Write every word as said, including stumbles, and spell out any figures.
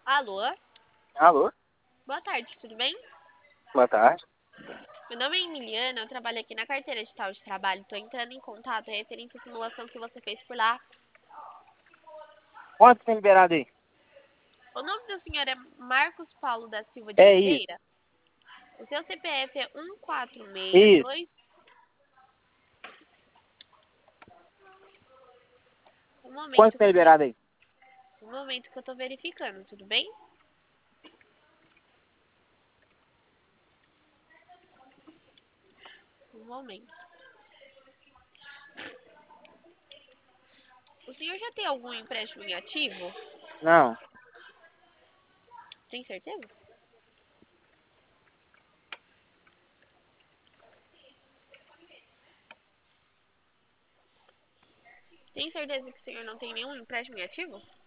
Alô? Alô? Boa tarde, tudo bem? Boa tarde. Meu nome é Emiliana, eu trabalho aqui na carteira digital de trabalho. Estou entrando em contato referente à simulação que você fez por lá. Quanto tem liberado aí? O nome do senhor é Marcos Paulo da Silva de É isso. Oliveira? O seu C P F é um quatro seis Isso. dois. Um Quanto momento que tem eu tô, liberado aí? um momento que eu tô verificando, tudo bem? Um momento. O senhor já tem algum empréstimo em ativo? Não. Tem certeza? Tem certeza que o senhor não tem nenhum empréstimo em ativo?